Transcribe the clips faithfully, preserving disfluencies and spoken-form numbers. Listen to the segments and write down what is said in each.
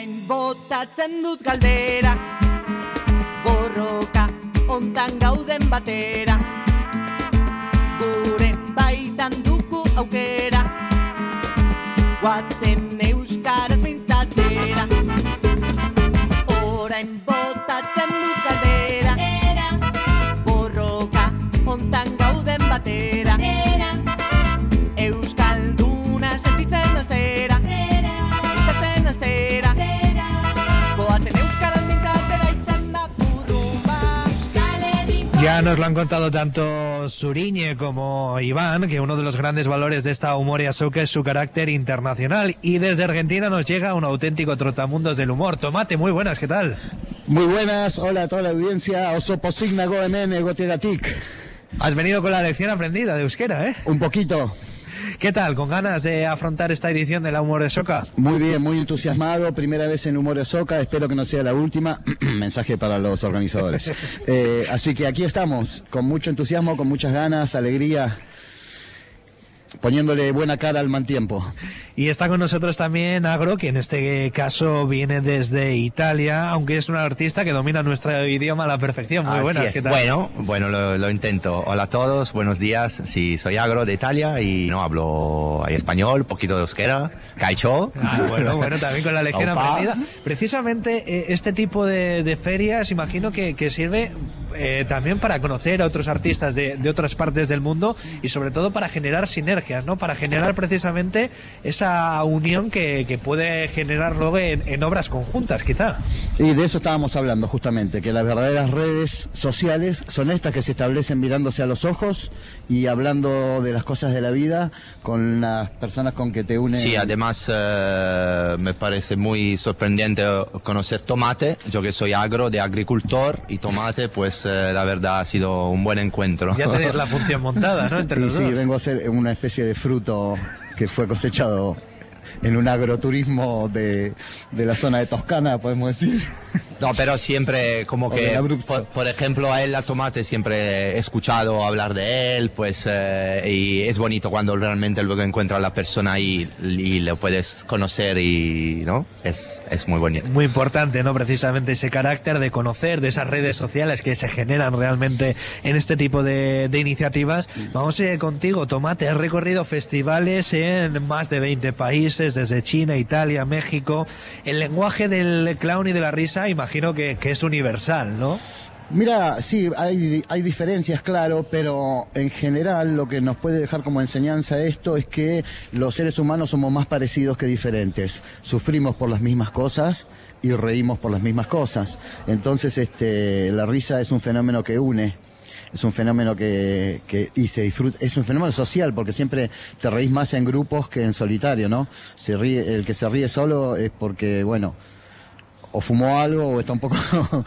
Orain botatzen dut galdera, borroka ontan gauden batera, gure baitan dugu aukera, guazen euskaraz mintzatera. Orain botatzen dut galdera, borroka ontan gauden batera, euskalduna sentitzen altzera, mintzatzen altzera, goazen euskaraz mintzatera itzen da burrumba. Ya nos lo han contado tanto Zuriñe como Iván, que uno de los grandes valores de esta Umorea Soka es su carácter internacional. Y desde Argentina nos llega un auténtico trotamundos del humor. Tomate, muy buenas, ¿qué tal? Muy buenas, hola a toda la audiencia. Oso posigna goemen egotegatik. Has venido con la lección aprendida de euskera, ¿eh? Un poquito. ¿Qué tal? ¿Con ganas de afrontar esta edición de la Umorea Soka? Muy bien, muy entusiasmado. Primera vez en Umorea Soka, espero que no sea la última. Mensaje para los organizadores. Eh, así que aquí estamos, con mucho entusiasmo, con muchas ganas, alegría, poniéndole buena cara al mal tiempo. Y está con nosotros también Agro, que en este caso viene desde Italia, aunque es un artista que domina nuestro idioma a la perfección. Muy Así buenas, es. ¿qué tal? Bueno, bueno, lo, lo intento. Hola a todos, buenos días. Sí, soy Agro de Italia y no hablo español, poquito de euskera, caicho. Ah, bueno, bueno, también con la lección Opa. aprendida. Precisamente eh, este tipo de, de ferias, imagino que, que sirve eh, también para conocer a otros artistas de, de otras partes del mundo y sobre todo para generar sinergias, ¿no? Para generar precisamente esa unión que, que puede generar luego en, en obras conjuntas, quizá. Y de eso estábamos hablando justamente, que las verdaderas redes sociales son estas que se establecen mirándose a los ojos y hablando de las cosas de la vida con las personas con que te unen. Sí, además eh, me parece muy sorprendente conocer Tomate, yo que soy agro, de agricultor, y Tomate, pues eh, la verdad ha sido un buen encuentro. Ya tenéis la función montada, ¿no? Entre Y los sí, dos. vengo a ser una especie de fruto que fue cosechado en un agroturismo de, de la zona de Toscana, podemos decir. No, pero siempre como O que, del Abruzzo. por, por ejemplo, a él, a Tomate, siempre he escuchado hablar de él, pues, eh, y es bonito cuando realmente luego encuentras a la persona y, y lo puedes conocer y, ¿no? Es, es muy bonito. Muy importante, ¿no? Precisamente ese carácter de conocer, de esas redes sociales que se generan realmente en este tipo de, de iniciativas. Vamos eh, contigo, Tomate. Has recorrido festivales en más de veinte países, desde China, Italia, México. El lenguaje del clown y de la risa, imagino que, que es universal, ¿no? Mira, sí, hay, hay diferencias, claro, pero en general lo que nos puede dejar como enseñanza esto es que los seres humanos somos más parecidos que diferentes. Sufrimos por las mismas cosas y reímos por las mismas cosas. Entonces, este, la risa es un fenómeno que une. Es un fenómeno que, que y se disfruta, es un fenómeno social porque siempre te reís más en grupos que en solitario, ¿no? Se ríe, el que se ríe solo es porque, bueno, o fumó algo o está un poco...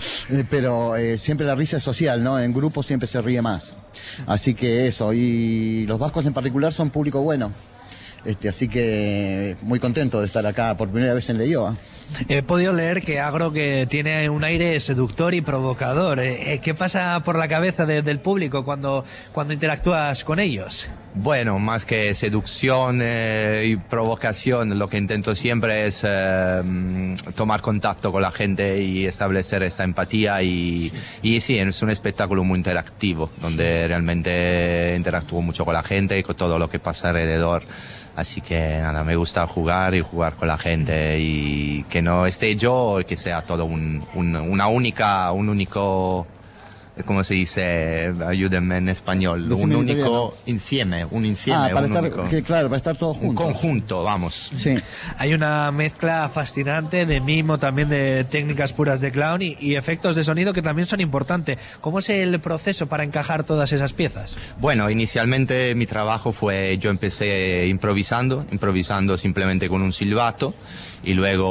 pero eh, siempre la risa es social, ¿no? En grupo siempre se ríe más. Así que eso, y los vascos en particular son público bueno. Este, así que muy contento de estar acá por primera vez en Leioa. He podido leer que Agro que tiene un aire seductor y provocador. Eh, ¿Qué pasa por la cabeza de, del público cuando, cuando interactúas con ellos? Bueno, más que seducción eh, y provocación, lo que intento siempre es eh, tomar contacto con la gente y establecer esta empatía y, y sí, es un espectáculo muy interactivo, donde realmente interactúo mucho con la gente y con todo lo que pasa alrededor. Así que nada, me gusta jugar y jugar con la gente y que no esté yo, que sea todo un, un, una única, un único... ¿Cómo se dice? Ayúdenme en español. Decime un en italiano. único insieme, un insieme. Ah, para un estar, único- que, claro, para estar todos un juntos. conjunto, vamos. Sí. Hay una mezcla fascinante de mimo, también de técnicas puras de clown y, y efectos de sonido que también son importantes. ¿Cómo es el proceso para encajar todas esas piezas? Bueno, inicialmente mi trabajo fue, yo empecé improvisando, improvisando simplemente con un silbato y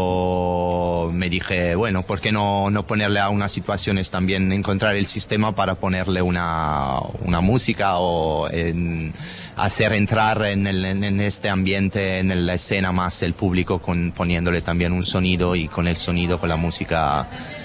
luego me dije, bueno, ¿por qué no, no ponerle a unas situaciones también, encontrar el sistema para ponerle una, una música o en, hacer entrar en, el, en, en este ambiente, en la escena más el público con, poniéndole también un sonido y con el sonido, con la música,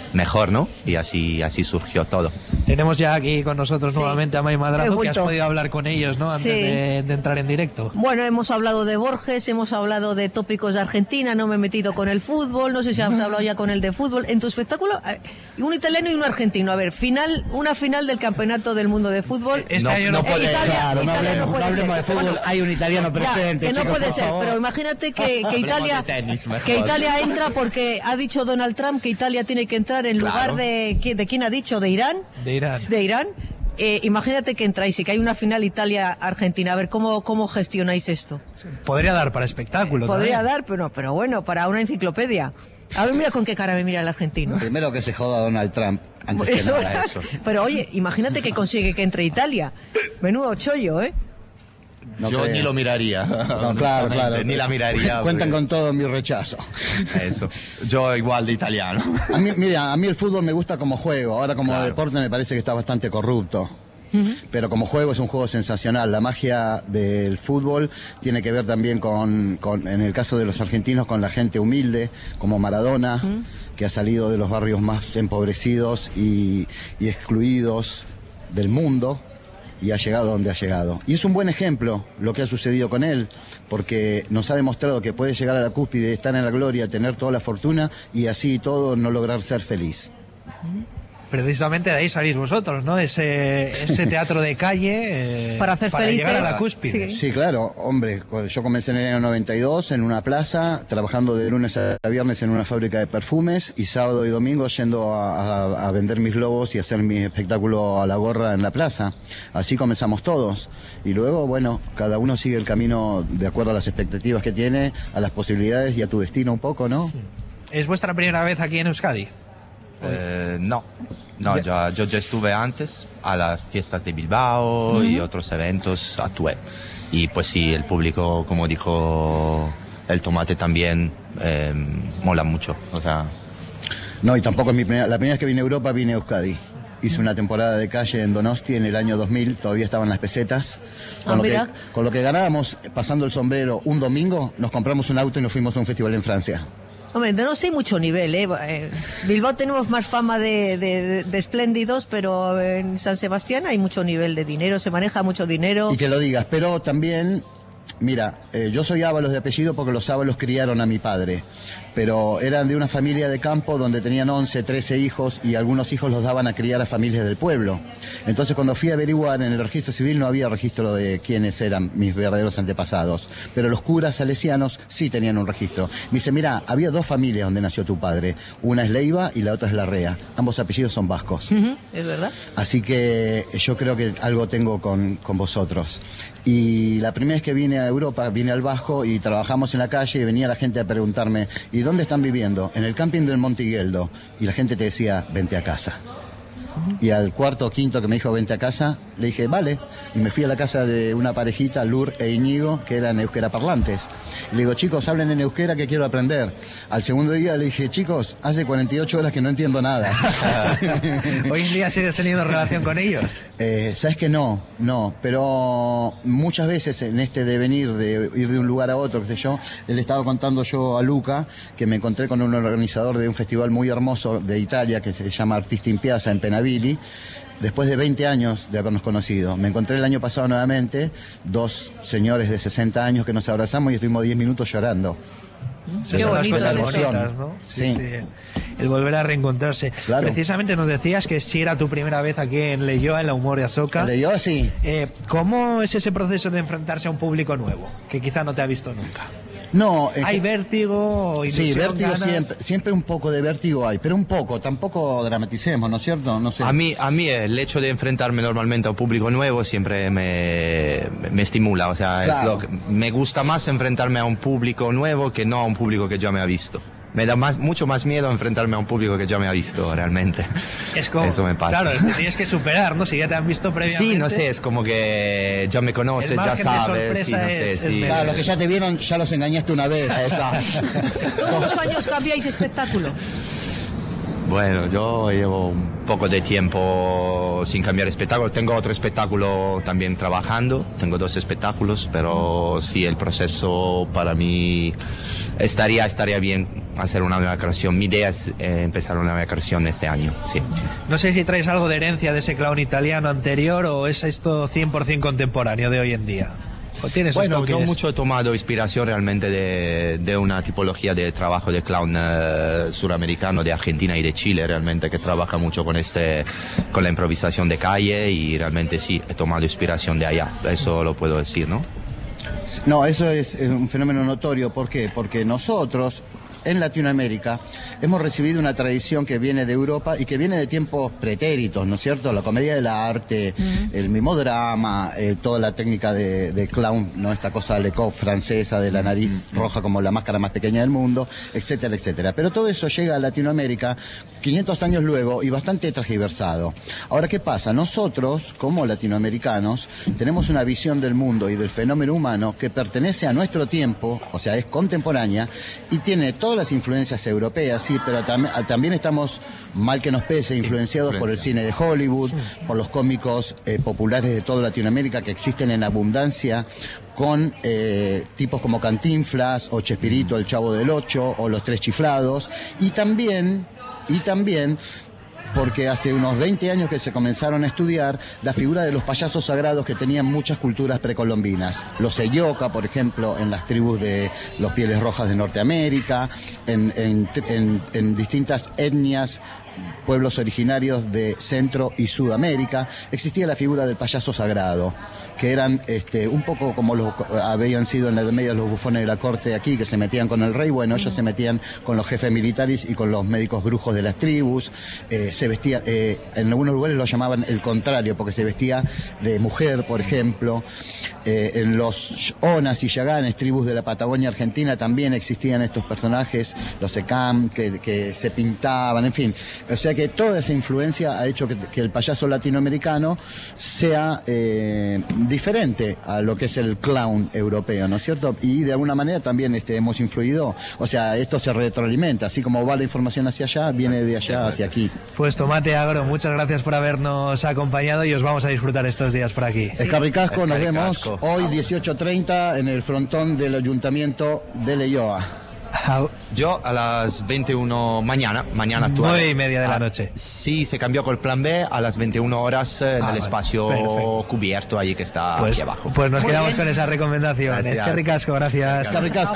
mejor, ¿no? Y así, así surgió todo. Tenemos ya aquí con nosotros Sí. nuevamente a May He Madrazo, que has vuelto. podido hablar con ellos, ¿no? Antes Sí. de, de entrar en directo. Bueno, hemos hablado de Borges, hemos hablado de tópicos de Argentina, no me he metido con el fútbol, no sé si has hablado ya con el de fútbol. En tu espectáculo, eh, un italiano y un argentino. A ver, final, una final del Campeonato del Mundo de Fútbol. Este No- año no no puede- puede. Italia- Claro, no Italia hablemos, no puede hablemos de ser. fútbol, Bueno, hay un italiano Ya, presente, que no chicos, puede por ser, favor. pero imagínate que, que Hablemos Italia de tenis mejor. que Italia entra porque ha dicho Donald Trump que Italia tiene que entrar en Claro. lugar de ¿qui- de quién ha dicho, de Irán. De Irán. De Irán. Eh, imagínate que entráis y que hay una final Italia-Argentina. A ver, ¿cómo, cómo gestionáis esto? Podría dar para espectáculo. Podría también. dar, pero, no, pero bueno, para una enciclopedia. A ver, mira con qué cara me mira el argentino. Primero que se joda Donald Trump, antes que nada eso. Pero oye, imagínate que consigue que entre Italia. Menudo chollo, ¿eh? No Yo creo. ni lo miraría. No, claro, honestamente, claro. Ni la miraría. Cuentan porque- con todo mi rechazo. Eso. Yo igual de italiano. A mí, mira, a mí el fútbol me gusta como juego. Ahora como Claro. deporte me parece que está bastante corrupto. Pero como juego es un juego sensacional. La magia del fútbol tiene que ver también con, con, en el caso de los argentinos, con la gente humilde, como Maradona, que ha salido de los barrios más empobrecidos y, y excluidos del mundo y ha llegado donde ha llegado. Y es un buen ejemplo lo que ha sucedido con él, porque nos ha demostrado que puede llegar a la cúspide, estar en la gloria, tener toda la fortuna y así y todo no lograr ser feliz. Precisamente de ahí salís vosotros, ¿no? Ese, ese teatro de calle. eh, Para hacer felices. llegar a la cúspide. Sí. Sí, claro, hombre, cuando yo comencé en el año noventa y dos en una plaza, trabajando de lunes a viernes en una fábrica de perfumes y sábado y domingo yendo a, a- a vender mis globos y hacer mi espectáculo a la gorra en la plaza. Así comenzamos todos. Y luego, bueno, cada uno sigue el camino de acuerdo a las expectativas que tiene, a las posibilidades y a tu destino un poco, ¿no? ¿Es vuestra primera vez aquí en Euskadi? Eh, no, no, ya- yo ya estuve antes a las fiestas de Bilbao y otros eventos, actué. Y pues sí, el público, como dijo el Tomate también, eh, mola mucho. O sea, No, y tampoco es mi primera. La primera vez que vine a Europa vine a Euskadi. Hice una temporada de calle en Donosti en el año dos mil, todavía estaban las pesetas. Con, Ah, lo, que, mira. con lo que ganábamos pasando el sombrero un domingo, nos compramos un auto y nos fuimos a un festival en Francia. Hombre, no sé mucho nivel, ¿eh? Eh, Bilbao tenemos más fama de, de, de- de espléndidos, pero en San Sebastián hay mucho nivel de dinero, se maneja mucho dinero. Y que lo digas, pero también, mira, eh, yo soy Ábalos de apellido porque los Ábalos criaron a mi padre, pero eran de una familia de campo donde tenían once, trece hijos y algunos hijos los daban a criar a familias del pueblo. Entonces cuando fui a averiguar en el registro civil no había registro de quiénes eran mis verdaderos antepasados, pero los curas salesianos sí tenían un registro. Me dice, mira, había dos familias donde nació tu padre, una es Leiva y la otra es Larrea, ambos apellidos son vascos. Ujú, es verdad. Así que yo creo que algo tengo con, con vosotros. Y la primera vez que vine a Europa, vine al Vasco y trabajamos en la calle y venía la gente a preguntarme, ¿y dónde están viviendo? En el camping del Montigueldo. Y la gente te decía, vente a casa. Y al cuarto o quinto que me dijo, vente a casa, le dije, vale. Y me fui a la casa de una parejita, Lur e Íñigo, que eran euskera parlantes. Y le digo, chicos, hablen en euskera que quiero aprender. Al segundo día le dije, chicos, hace cuarenta y ocho horas que no entiendo nada. ¿Hoy en día sigues teniendo relación con ellos? Eh, Sabes que no, no, pero muchas veces en este devenir de ir de un lugar a otro, qué sé yo, le estaba contando yo a Luca que me encontré con un organizador de un festival muy hermoso de Italia que se llama Artisti in Piazza en Penavili, después de veinte años de habernos conocido. Me encontré el año pasado nuevamente, dos señores de sesenta años que nos abrazamos y estuvimos diez minutos llorando. Esas Qué son las bonito cosas es eso. bonitas, ¿no? Sí. El volver a reencontrarse. Claro. Precisamente nos decías que si era tu primera vez aquí en Leioa, en la Humor de Asoka. Le digo así. Eh, ¿Cómo es ese proceso de enfrentarse a un público nuevo, que quizá no te ha visto nunca? No, en ¿Hay ge- vértigo, Sí, ilusión, vértigo ganas? siempre, siempre un poco de vértigo hay, pero un poco, tampoco dramaticemos, ¿no es cierto? No sé. a mí, a mí el hecho de enfrentarme normalmente a un público nuevo siempre me, me estimula. O sea, es Claro. lo que- me gusta más enfrentarme a un público nuevo que no a un público que ya me ha visto. Me da más, mucho más miedo enfrentarme a un público que ya me ha visto realmente. Es como, Eso me pasa. Claro, te tienes que superar, ¿no? Si ya te han visto previamente. Sí, no sé, es como que ya me conoces, El ya margen de sabes. Sí, no sorpresa sé, es- sí. es menor. Claro, los que ya te vieron, ya los engañaste una vez. ¿Todos los años cambiáis espectáculo? Bueno, yo llevo un poco de tiempo sin cambiar espectáculo. Tengo otro espectáculo también trabajando. Tengo dos espectáculos, pero sí, el proceso para mí estaría, estaría bien hacer una nueva creación. Mi idea es eh, empezar una nueva creación este año, sí. No sé si traes algo de herencia de ese clown italiano anterior o es esto cien por ciento contemporáneo de hoy en día. ¿O tienes Bueno, toques? yo mucho he tomado inspiración realmente de, de una tipología de trabajo de clown eh, suramericano de Argentina y de Chile, realmente, que trabaja mucho con este, con la improvisación de calle, y realmente sí, he tomado inspiración de allá, eso lo puedo decir, ¿no? No, eso es eh, un fenómeno notorio. ¿Por qué? Porque nosotros, en Latinoamérica, hemos recibido una tradición que viene de Europa y que viene de tiempos pretéritos, ¿no es cierto? La comedia del arte, uh-huh. el mimodrama, eh, toda la técnica de, de clown, ¿no? Esta cosa Lecoq francesa de la nariz uh-huh. roja como la máscara más pequeña del mundo, etcétera, etcétera. Pero todo eso llega a Latinoamérica quinientos años luego y bastante transgiversado. Ahora, ¿qué pasa? Nosotros, como latinoamericanos, tenemos una visión del mundo y del fenómeno humano que pertenece a nuestro tiempo, o sea, es contemporánea, y tiene todas las influencias europeas, sí, pero tam también estamos, mal que nos pese, influenciados por el cine de Hollywood, por los cómicos eh, populares de toda Latinoamérica que existen en abundancia, con eh, tipos como Cantinflas o Chespirito, el Chavo del Ocho, o Los Tres Chiflados, y también, y también porque hace unos veinte años que se comenzaron a estudiar la figura de los payasos sagrados que tenían muchas culturas precolombinas. Los Eyoka, por ejemplo, en las tribus de los Pieles Rojas de Norteamérica, en, en, en, en distintas etnias, pueblos originarios de Centro y Sudamérica, existía la figura del payaso sagrado, que eran este, un poco como los habían sido en la Edad Media los bufones de la corte aquí, que se metían con el rey. Bueno, ellos se metían con los jefes militares y con los médicos brujos de las tribus. Eh, se vestía, eh, en algunos lugares lo llamaban el contrario, porque se vestía de mujer, por ejemplo. Eh, en los Onas y Yaganes, tribus de la Patagonia Argentina, también existían estos personajes, los Secam, que, que se pintaban, en fin. O sea que toda esa influencia ha hecho que, que el payaso latinoamericano sea eh, diferente a lo que es el clown europeo, ¿no es cierto? Y de alguna manera también este, hemos influido, o sea, esto se retroalimenta, así como va la información hacia allá, viene de allá hacia aquí. Pues Tomate Agro, muchas gracias por habernos acompañado y os vamos a disfrutar estos días por aquí. Sí. Escarricasco, nos vemos Casco. Hoy dieciocho treinta en el frontón del Ayuntamiento de Leioa. Yo a las veintiuna mañana, mañana actual. nueve y media de la ah, noche. Sí, se cambió con el plan B a las veintiuna horas eh, en ah, el espacio perfecto. Cubierto allí que está pues, aquí abajo. Pues nos Muy quedamos bien. con esa recomendación. Gracias. Es que ricasco, gracias. Escarricasco.